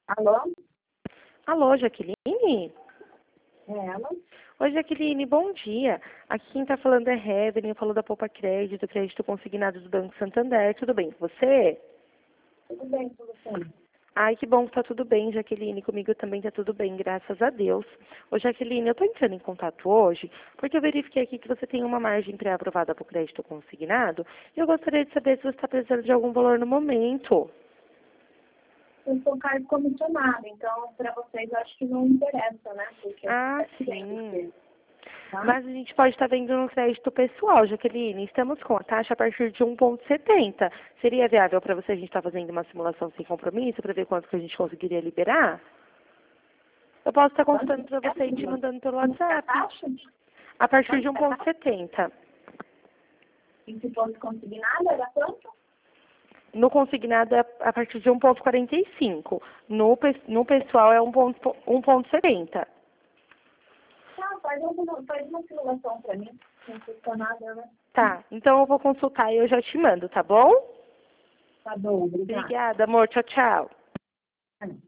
Alô? Alô, Jaqueline? É ela? Oi, Jaqueline, bom dia. Aqui quem está falando é Heaven, eu falo da Poupa Crédito consignado do Banco Santander. Tudo bem com você? Tudo bem com você? Ai, que bom que tá tudo bem, Jaqueline. Comigo também tá tudo bem, graças a Deus. Ô, Jaqueline, eu tô entrando em contato hoje porque eu verifiquei aqui que você tem uma margem pré-aprovada para o crédito consignado e eu gostaria de saber se você está precisando de algum valor no momento. Eu sou cargo comissionado, então para vocês acho que não interessa, né? Porque Ah, é cliente, sim. tá? Mas a gente pode estar vendo no crédito pessoal, Jaqueline. Estamos com a taxa a partir de 1,70. Seria viável para você a gente estar fazendo uma simulação sem compromisso para ver quanto que a gente conseguiria liberar? Eu posso estar Quanto consultando para que é, você e te Silvia? mandando pelo Quanto que é a WhatsApp. taxa? A partir de Quanto que é a taxa? 1,70. E se fosse consignado, era quanto? No consignado é a partir de 1,45. No pessoal é 1,70. Tá, faz uma simulação para mim. Não custa nada, né? Tá, então eu vou consultar e eu já te mando, tá bom? Tá bom, obrigada. Obrigada, amor. Tchau, tchau.